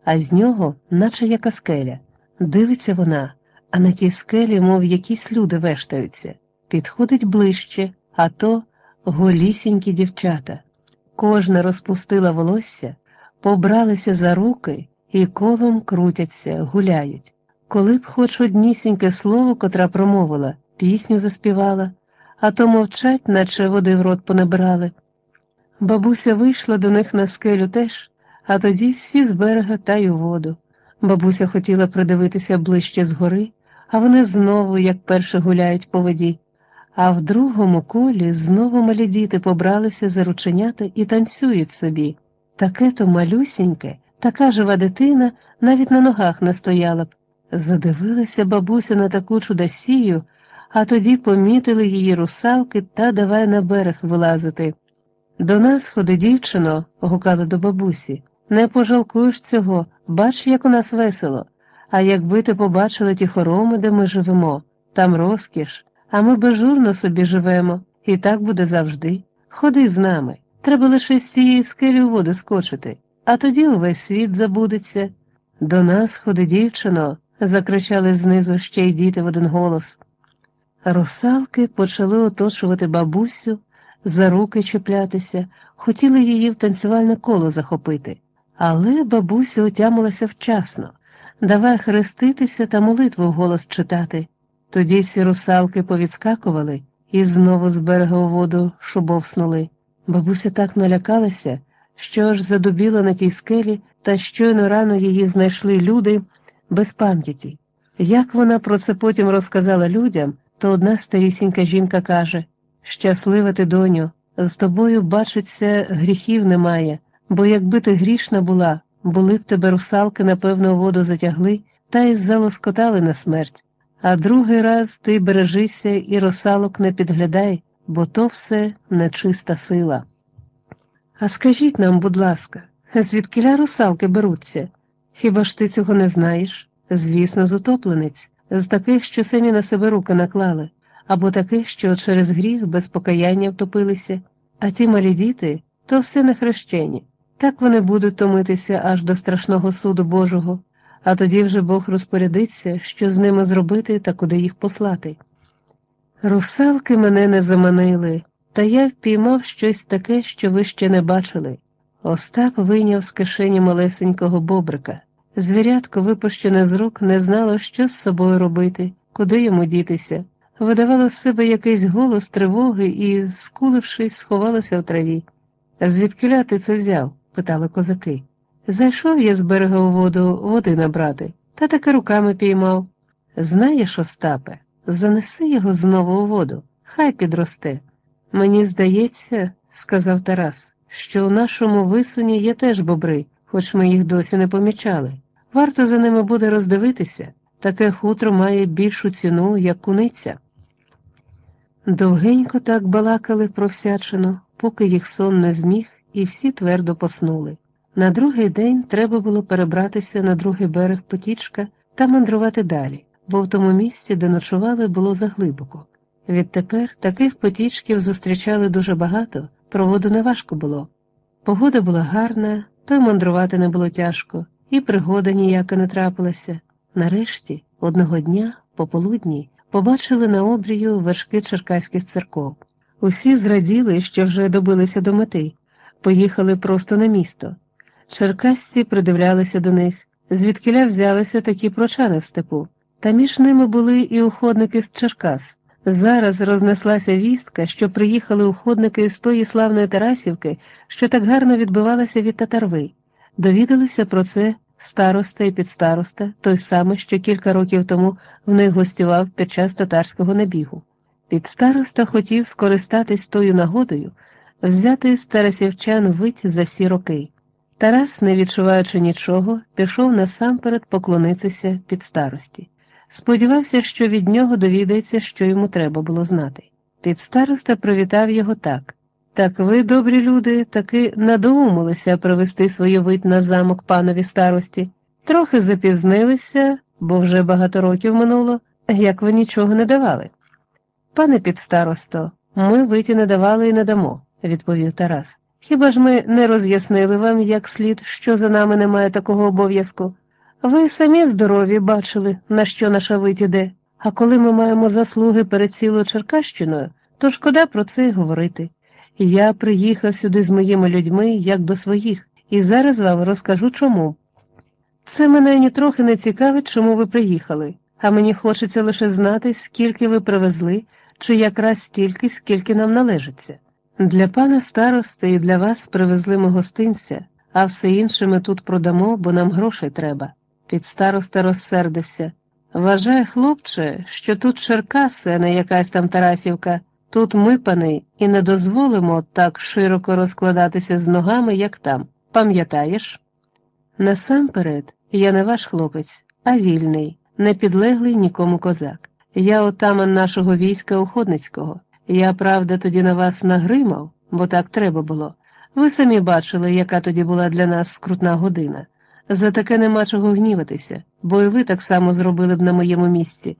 а з нього наче яка скеля. Дивиться вона, а на тій скелі, мов якісь люди вештаються. Підходить ближче, а то голісінькі дівчата. Кожна розпустила волосся, побралися за руки і колом крутяться, гуляють. Коли б хоч однісіньке слово, котра промовила, пісню заспівала, а то мовчать, наче води в рот понабирали. Бабуся вийшла до них на скелю теж, а тоді всі з берега та й у воду. Бабуся хотіла придивитися ближче згори, а вони знову, як перше, гуляють по воді. А в другому колі знову малі діти побралися за рученята і танцюють собі. Таке-то малюсіньке, така жива дитина навіть на ногах не стояла б. Задивилася бабуся на таку чудосію, а тоді помітили її русалки та давай на берег вилазити. «До нас ходи, дівчино», – гукали до бабусі. «Не пожалкуєш цього, бач, як у нас весело. А якби ти побачила ті хороми, де ми живемо, там розкіш, а ми безжурно собі живемо, і так буде завжди. Ходи з нами, треба лише з цієї скелі у воду скочити, а тоді увесь світ забудеться». «До нас ходи, дівчино», – закричали знизу ще й діти в один голос. Русалки почали оточувати бабусю, за руки чіплятися, хотіли її в танцювальне коло захопити. Але бабуся отямилася вчасно. Давай хреститися та молитву вголос читати. Тоді всі русалки повідскакували і знову з берега у воду шубовснули. Бабуся так налякалася, що аж задубіла на тій скелі, та щойно рано її знайшли люди без пам'яті. Як вона про це потім розказала людям, то одна старісінька жінка каже: «Щаслива ти, доню, з тобою, бачиться, гріхів немає, бо якби ти грішна була, були б тебе русалки, напевно, у воду затягли та й залоскотали на смерть. А другий раз ти бережися і русалок не підглядай, бо то все нечиста сила». «А скажіть нам, будь ласка, звідкіля русалки беруться? Хіба ж ти цього не знаєш? Звісно, з утопленець, з таких, що самі на себе руки наклали, або таких, що через гріх без покаяння втопилися. А ті малі діти – то все нехрещені. Так вони будуть томитися аж до страшного суду Божого, а тоді вже Бог розпорядиться, що з ними зробити та куди їх послати». Русалки мене не заманили, та я впіймав щось таке, що ви ще не бачили. Остап вийняв з кишені малесенького бобрика. Звірятко, випущене з рук, не знало, що з собою робити, куди йому дітися. Видавало з себе якийсь голос тривоги і, скулившись, сховалося в траві. «Звідкіля ти це взяв?» – питали козаки. «Зайшов я з берега у воду води набрати, та таки руками піймав». «Знаєш, Остапе, занеси його знову у воду, хай підросте». «Мені здається, – сказав Тарас, – що у нашому висуні є теж бобри, хоч ми їх досі не помічали. Варто за ними буде роздивитися, таке хутро має більшу ціну, як куниця». Довгенько так балакали про всячину, поки їх сон не зміг, і всі твердо поснули. На другий день треба було перебратися на другий берег потічка та мандрувати далі, бо в тому місці, де ночували, було заглибоко. Відтепер таких потічків зустрічали дуже багато, про воду не важко було. Погода була гарна, то й мандрувати не було тяжко, і пригода ніяка не трапилася. Нарешті, одного дня, пополудні, побачили на обрію вершки черкаських церков. Усі зраділи, що вже добилися до мети, поїхали просто на місто. Черкасці придивлялися до них, звідкіля взялися такі прочани в степу. Та між ними були і уходники з Черкас. Зараз рознеслася вістка, що приїхали уходники з тої славної Тарасівки, що так гарно відбивалася від татарви. Довідалися про це староста і підстароста, той самий, що кілька років тому в них гостював під час татарського набігу. Підстароста хотів скористатись тою нагодою, взяти з тарасівчан вить за всі роки. Тарас, не відчуваючи нічого, пішов насамперед поклонитися підстарості. Сподівався, що від нього довідається, що йому треба було знати. Підстароста привітав його так: «Так ви, добрі люди, таки надоумилися привезти свою вить на замок панові старості. Трохи запізнилися, бо вже багато років минуло, як ви нічого не давали». «Пане підстаросто, ми виті не давали і не дамо», – відповів Тарас. Хіба ж ми не роз'яснили вам як слід, що за нами немає такого обов'язку? Ви самі здорові бачили, на що наша вить іде, а коли ми маємо заслуги перед цілою Черкащиною, то шкода про це й говорити. Я приїхав сюди з моїми людьми, як до своїх, і зараз вам розкажу чому. Це мене нітрохи не цікавить, чому ви приїхали, а мені хочеться лише знати, скільки ви привезли, чи якраз стільки, скільки нам належиться. Для пана старости і для вас привезли ми гостинця, а все інше ми тут продамо, бо нам грошей треба. Підстароста розсердився. Вважай, хлопче, що тут Черкаси, а не якась там Тарасівка. Тут ми, пани, і не дозволимо так широко розкладатися з ногами, як там. Пам'ятаєш? Насамперед, я не ваш хлопець, а вільний, не підлеглий нікому козак. Я отаман нашого війська Охотницького. Я, правда, тоді на вас нагримав, бо так треба було. Ви самі бачили, яка тоді була для нас скрутна година. За таке нема чого гніватися, бо і ви так само зробили б на моєму місці,